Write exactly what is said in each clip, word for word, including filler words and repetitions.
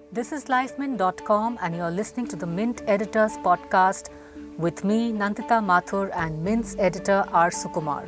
This is LifeMint dot com and you're listening to the Mint Editors Podcast with me, Nandita Mathur, and Mint's editor, R. Sukumar.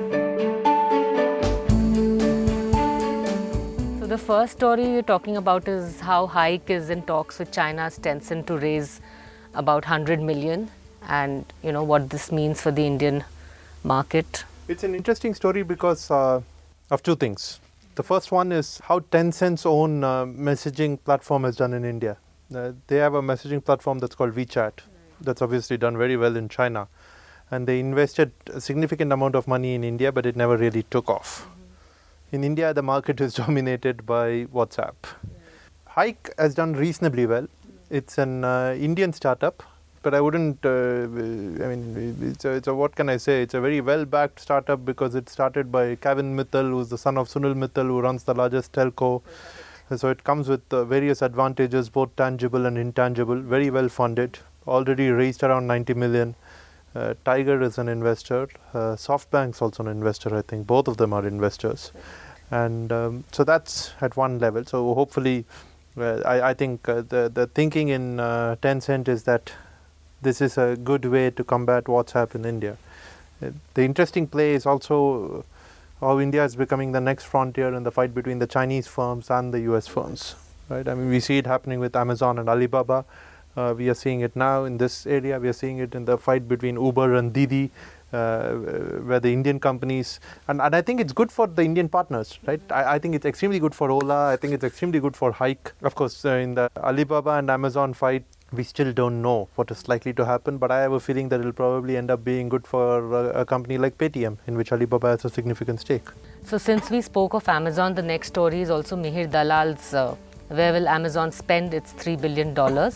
So the first story we're talking about is how Hike is in talks with China's Tencent to raise about one hundred million, and you know what this means for the Indian market. It's an interesting story because uh, of two things. The first one is how Tencent's own uh, messaging platform has done in India. Uh, they have a messaging platform that's called WeChat. That's obviously done very well in China. And they invested a significant amount of money in India, but it never really took off. Mm-hmm. In India, the market is dominated by WhatsApp. Yeah. Hike has done reasonably well. Mm-hmm. It's an uh, Indian startup. But I wouldn't, uh, I mean, it's a, it's a, what can I say? It's a very well-backed startup because it started by Kevin Mittal, who's the son of Sunil Mittal, who runs the largest telco. Okay. So it comes with uh, various advantages, both tangible and intangible, very well funded, already raised around ninety million. Uh, Tiger is an investor. Uh, SoftBank's also an investor, I think. Both of them are investors. Okay. And um, so that's at one level. So hopefully, uh, I, I think uh, the, the thinking in uh, Tencent is that this is a good way to combat WhatsApp in India. Uh, the interesting play is also how India is becoming the next frontier in the fight between the Chinese firms and the U S firms. Right? I mean, we see it happening with Amazon and Alibaba. Uh, we are seeing it now in this area. We are seeing it in the fight between Uber and Didi, uh, where the Indian companies, and, and I think it's good for the Indian partners, right? I, I think it's extremely good for Ola. I think it's extremely good for Hike. Of course, uh, in the Alibaba and Amazon fight, we still don't know what is likely to happen, but I have a feeling that it will probably end up being good for a, a company like Paytm, in which Alibaba has a significant stake. So since we spoke of Amazon, the next story is also Mihir Dalal's uh, where will Amazon spend its three billion dollars?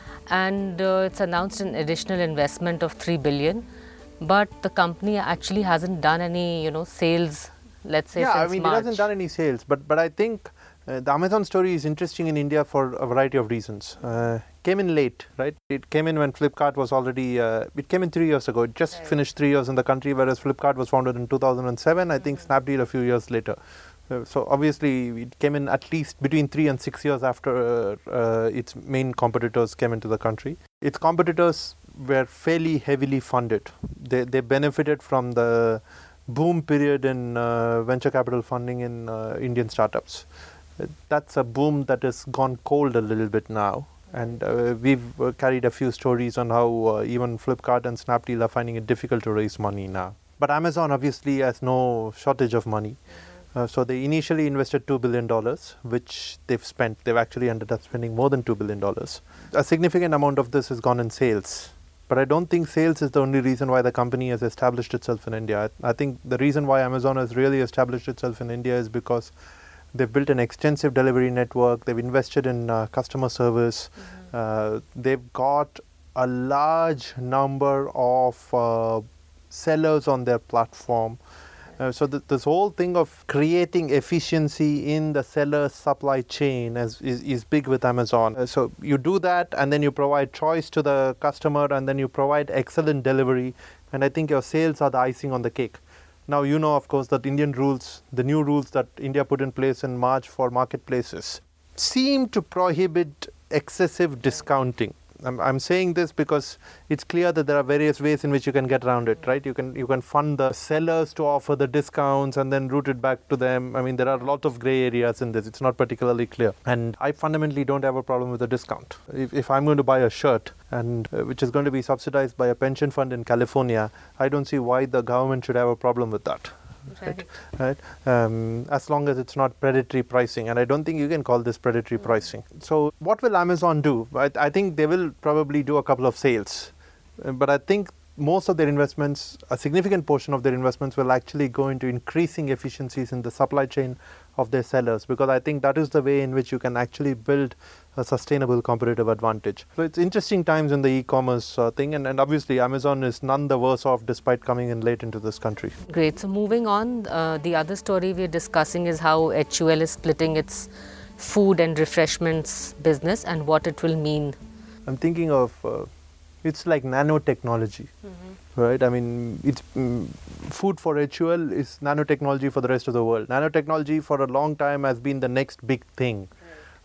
And uh, it's announced an additional investment of three billion dollars, but the company actually hasn't done any, you know, sales, let's say, yeah, since I mean, March. it hasn't done any sales, but, but I think uh, the Amazon story is interesting in India for a variety of reasons. Uh, came in late, right? It came in when Flipkart was already, uh, it came in three years ago. It just right. finished three years in the country, whereas Flipkart was founded in two thousand seven. I mm-hmm. think Snapdeal a few years later. Uh, so obviously it came in at least between three and six years after uh, uh, its main competitors came into the country. Its competitors were fairly heavily funded. They, they benefited from the boom period in uh, venture capital funding in uh, Indian startups. Uh, that's a boom that has gone cold a little bit now. And uh, we've uh, carried a few stories on how uh, even Flipkart and Snapdeal are finding it difficult to raise money now. But Amazon obviously has no shortage of money. Uh, so they initially invested two billion dollars, which they've spent. They've actually ended up spending more than two billion dollars. A significant amount of this has gone in sales. But I don't think sales is the only reason why the company has established itself in India. I, I think the reason why Amazon has really established itself in India is because they've built an extensive delivery network. They've invested in uh, customer service. Mm-hmm. Uh, they've got a large number of uh, sellers on their platform. Uh, so th- this whole thing of creating efficiency in the seller supply chain is, is, is big with Amazon. Uh, so you do that, and then you provide choice to the customer, and then you provide excellent delivery. And I think your sales are the icing on the cake. Now, you know, of course, that Indian rules, the new rules that India put in place in March for marketplaces, seem to prohibit excessive discounting. I'm, I'm saying this because it's clear that there are various ways in which you can get around it, right? You can you can fund the sellers to offer the discounts and then route it back to them. I mean, there are a lot of gray areas in this. It's not particularly clear. And I fundamentally don't have a problem with a discount. If, if I'm going to buy a shirt, and uh, which is going to be subsidized by a pension fund in California, I don't see why the government should have a problem with that. Right, right. Um, as long as it's not predatory pricing, and I don't think you can call this predatory mm. pricing. So, what will Amazon do? I, I think they will probably do a couple of sales, uh, but I think most of their investments, a significant portion of their investments, will actually go into increasing efficiencies in the supply chain of their sellers, because I think that is the way in which you can actually build a sustainable competitive advantage. So it's interesting times in the e-commerce uh, thing, and, and obviously Amazon is none the worse off despite coming in late into this country. Great. So moving on, uh, the other story we're discussing is how H U L is splitting its food and refreshments business and what it will mean. I'm thinking of, uh, it's like nanotechnology, mm-hmm. right? I mean, it's mm, food for H U L is nanotechnology for the rest of the world. Nanotechnology for a long time has been the next big thing.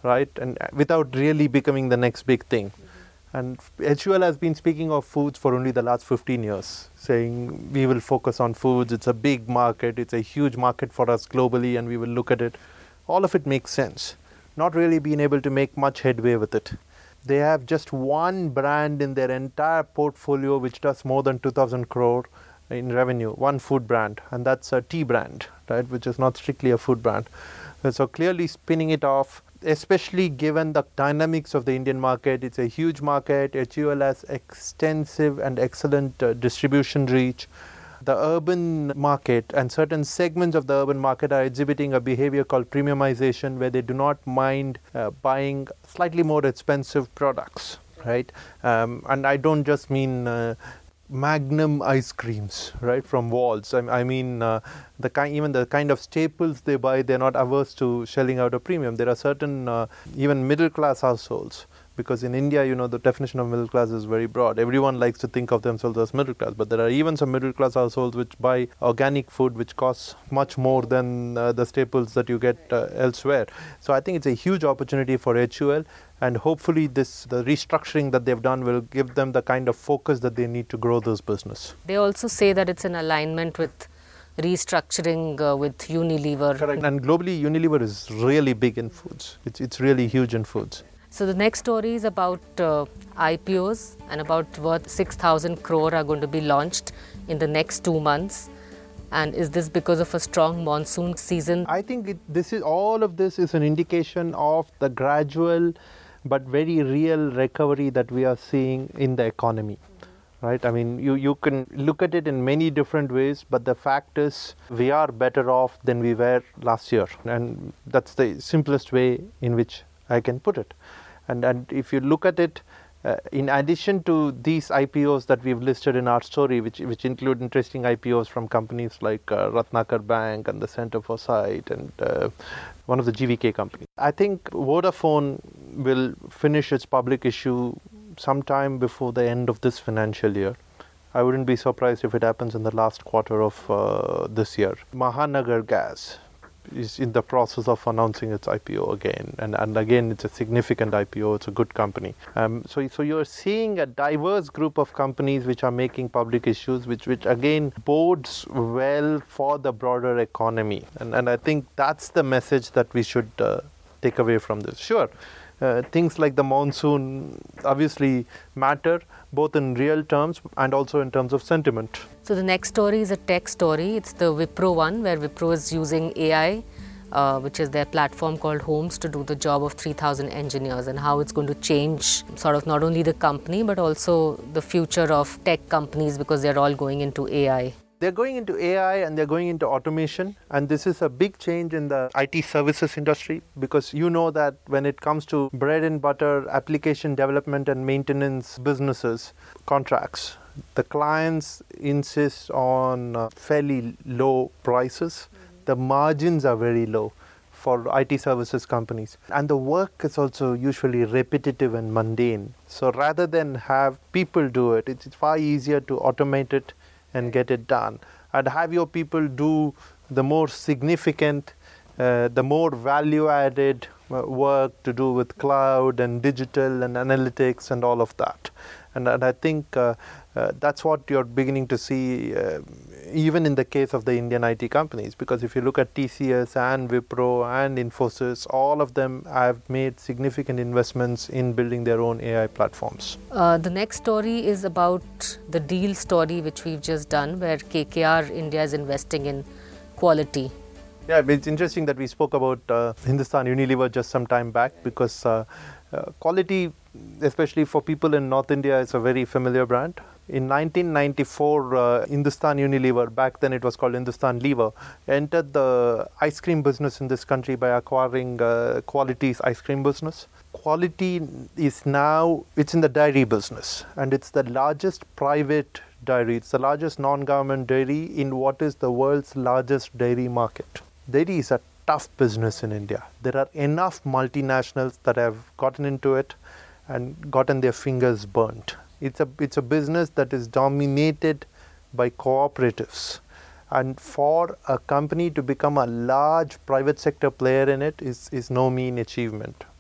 right? And without really becoming the next big thing. And H U L has been speaking of foods for only the last fifteen years, saying we will focus on foods. It's a big market. It's a huge market for us globally, and we will look at it. All of it makes sense. Not really being able to make much headway with it. They have just one brand in their entire portfolio which does more than two thousand crore in revenue, one food brand, and that's a tea brand, right, which is not strictly a food brand. So clearly spinning it off, especially given the dynamics of the Indian market. It's a huge market. H U L has extensive and excellent uh, distribution reach. The urban market and certain segments of the urban market are exhibiting a behavior called premiumization, where they do not mind uh, buying slightly more expensive products, right? Um, and I don't just mean uh, Magnum ice creams, right, from Walls. I, I mean, uh, the kind, even the kind of staples they buy, they're not averse to shelling out a premium. There are certain, uh, even middle class households, because in India, you know, the definition of middle class is very broad. Everyone likes to think of themselves as middle class, but there are even some middle class households which buy organic food, which costs much more than uh, the staples that you get uh, elsewhere. So I think it's a huge opportunity for H U L. And hopefully this, the restructuring that they've done will give them the kind of focus that they need to grow this business. They also say that it's in alignment with restructuring uh, with Unilever. Correct. And globally, Unilever is really big in foods. It's, it's really huge in foods. So the next story is about uh, I P Os, and about worth six thousand crore are going to be launched in the next two months. And is this because of a strong monsoon season? I think it, this is all of this is an indication of the gradual but very real recovery that we are seeing in the economy, right? I mean, you, you can look at it in many different ways, but the fact is we are better off than we were last year. And that's the simplest way in which I can put it. And, and if you look at it, Uh, in addition to these I P Os that we've listed in our story, which which include interesting I P Os from companies like uh, Ratnakar Bank and the Center for Sight and uh, one of the G V K companies, I think Vodafone will finish its public issue sometime before the end of this financial year. I wouldn't be surprised if it happens in the last quarter of uh, this year. Mahanagar Gas is in the process of announcing its I P O again, and, and again it's a significant I P O. It's a good company. Um, so, so you're seeing a diverse group of companies which are making public issues, which which again bodes well for the broader economy, and and I think that's the message that we should uh, take away from this. Sure, uh, things like the monsoon obviously matter, both in real terms and also in terms of sentiment. So the next story is a tech story. It's the Wipro one, where Wipro is using A I, uh, which is their platform called Homes, to do the job of three thousand engineers, and how it's going to change sort of not only the company but also the future of tech companies, because they're all going into A I. They're going into A I and they're going into automation, and this is a big change in the I T services industry, because you know that when it comes to bread and butter application development and maintenance businesses, contracts, the clients insist on uh, fairly low prices. Mm-hmm. The margins are very low for I T services companies, and the work is also usually repetitive and mundane. So rather than have people do it, it's far easier to automate it and get it done, and have your people do the more significant, uh, the more value-added uh, work to do with cloud and digital and analytics and all of that. And, and I think uh, uh, that's what you're beginning to see, uh, even in the case of the Indian I T companies, because if you look at T C S and Wipro and Infosys, all of them have made significant investments in building their own A I platforms. Uh, the next story is about the deal story which we've just done, where K K R India is investing in Quality. Yeah, it's interesting that we spoke about uh, Hindustan Unilever just some time back, because uh, uh, Quality, especially for people in North India, is a very familiar brand. In nineteen ninety-four, uh, Hindustan Unilever, back then it was called Hindustan Lever, entered the ice cream business in this country by acquiring uh, Quality's ice cream business. Quality is now, it's in the dairy business, and it's the largest private dairy. It's the largest non-government dairy in what is the world's largest dairy market. Dairy is a tough business in India. There are enough multinationals that have gotten into it and gotten their fingers burnt. It's a, it's a business that is dominated by cooperatives. And for a company to become a large private sector player in it is, is no mean achievement.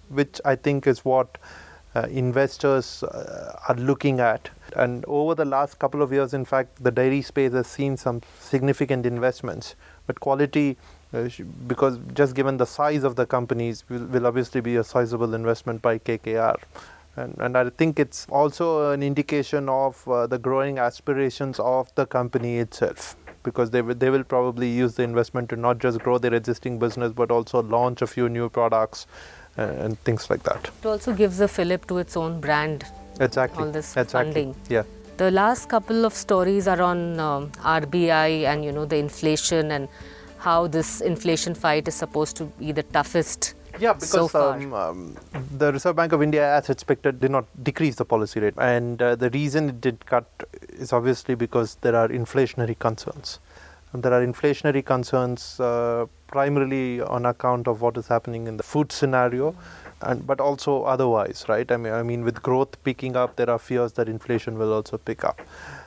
which I think is what uh, investors uh, are looking at. And over the last couple of years, in fact, the dairy space has seen some significant investments. But quality, uh, because just given the size of the companies, will, will obviously be a sizable investment by K K R. And, and I think it's also an indication of uh, the growing aspirations of the company itself, because they will, they will probably use the investment to not just grow their existing business, but also launch a few new products uh, and things like that. It also gives a fillip to its own brand. Exactly. All this exactly. funding. Yeah. The last couple of stories are on um, R B I and, you know, the inflation and how this inflation fight is supposed to be the toughest. Yeah, because so far. Um, um, the Reserve Bank of India, as expected, did not decrease the policy rate. And uh, the reason it did cut is obviously because there are inflationary concerns. And there are inflationary concerns uh, primarily on account of what is happening in the food scenario, and but also otherwise, right? I mean, I mean, with growth picking up, there are fears that inflation will also pick up.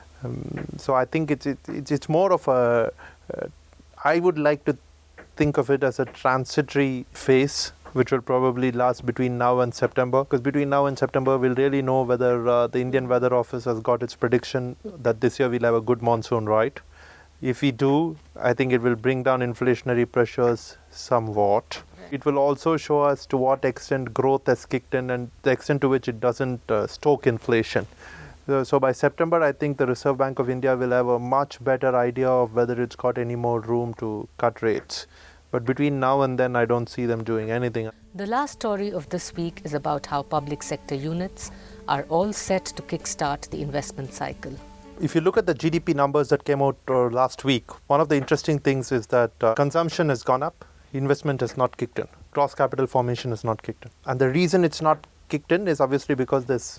Um, so I think it's, it, it's, it's more of a, uh, I would like to think of it as a transitory phase, which will probably last between now and September, because between now and September we'll really know whether uh, the Indian Weather Office has got its prediction that this year we'll have a good monsoon, right? If we do, I think it will bring down inflationary pressures somewhat. It will also show us to what extent growth has kicked in and the extent to which it doesn't uh, stoke inflation. So, so by September, I think the Reserve Bank of India will have a much better idea of whether it's got any more room to cut rates. But between now and then, I don't see them doing anything. The last story of this week is about how public sector units are all set to kickstart the investment cycle. If you look at the G D P numbers that came out uh, last week, one of the interesting things is that uh, consumption has gone up, investment has not kicked in, gross capital formation has not kicked in. And the reason it's not kicked in is obviously because there's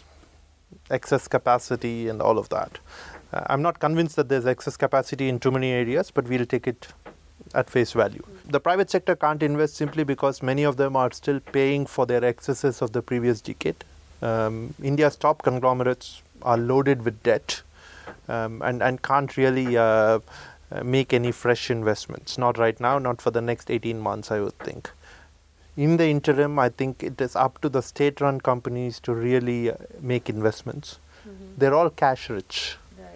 excess capacity and all of that. Uh, I'm not convinced that there's excess capacity in too many areas, but we'll take it at face value. The private sector can't invest simply because many of them are still paying for their excesses of the previous decade. Um, India's top conglomerates are loaded with debt um, and, and can't really uh, make any fresh investments. Not right now, not for the next eighteen months, I would think. In the interim, I think it is up to the state-run companies to really uh, make investments. Mm-hmm. They're all cash rich.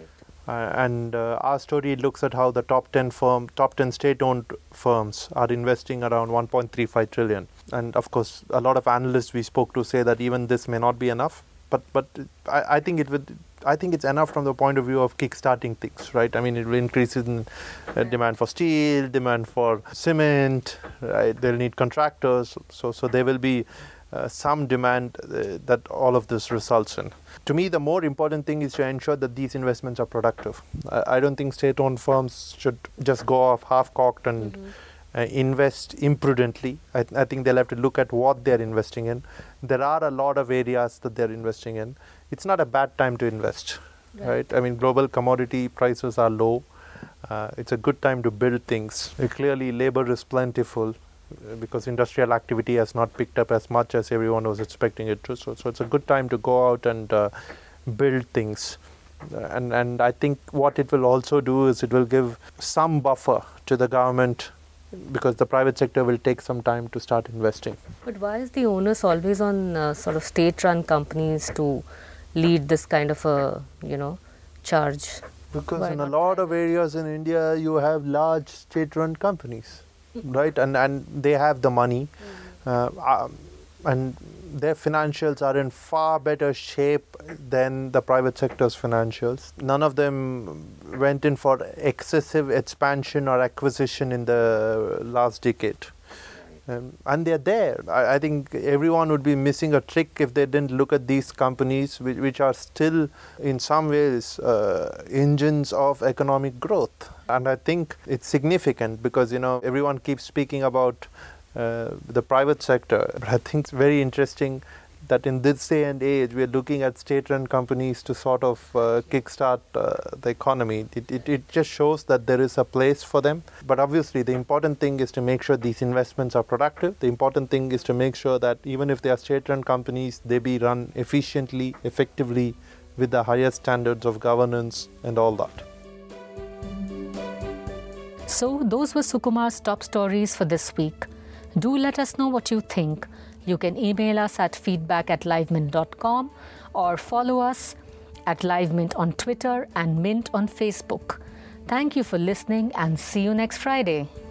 Uh, and uh, our story looks at how the top ten firm, top ten state-owned firms are investing around one point three five trillion. And of course, a lot of analysts we spoke to say that even this may not be enough. But but I, I think it would. I think it's enough from the point of view of kickstarting things, right? I mean, it will increase in uh, demand for steel, demand for cement. Right? They'll need contractors. So so there will be uh, some demand uh, that all of this results in. To me, the more important thing is to ensure that these investments are productive. I, I don't think state-owned firms should just go off half-cocked and mm-hmm. uh, invest imprudently. I, I think they'll have to look at what they're investing in. There are a lot of areas that they're investing in. It's not a bad time to invest, right? right? I mean, global commodity prices are low. Uh, it's a good time to build things. Uh, clearly, labor is plentiful because industrial activity has not picked up as much as everyone was expecting it to. So, so it's a good time to go out and uh, build things. Uh, and, and I think what it will also do is it will give some buffer to the government, because the private sector will take some time to start investing. But why is the onus always on uh, sort of state-run companies to lead this kind of a, you know, charge? Because why in a not? lot of areas in India, you have large state-run companies. Right, and and they have the money, mm-hmm. uh, um, and their financials are in far better shape than the private sector's financials. None of them went in for excessive expansion or acquisition in the last decade. Um, and they're there. I, I think everyone would be missing a trick if they didn't look at these companies, which, which are still, in some ways, uh, engines of economic growth. And I think it's significant because, you know, everyone keeps speaking about uh, the private sector. But I think it's very interesting that in this day and age, we're looking at state-run companies to sort of uh, kickstart uh, the economy. It, it, it just shows that there is a place for them. But obviously, the important thing is to make sure these investments are productive. The important thing is to make sure that even if they are state-run companies, they be run efficiently, effectively, with the highest standards of governance and all that. So those were Sukumar's top stories for this week. Do let us know what you think. You can email us at feedback at livemint dot com or follow us at LiveMint on Twitter and Mint on Facebook. Thank you for listening and see you next Friday.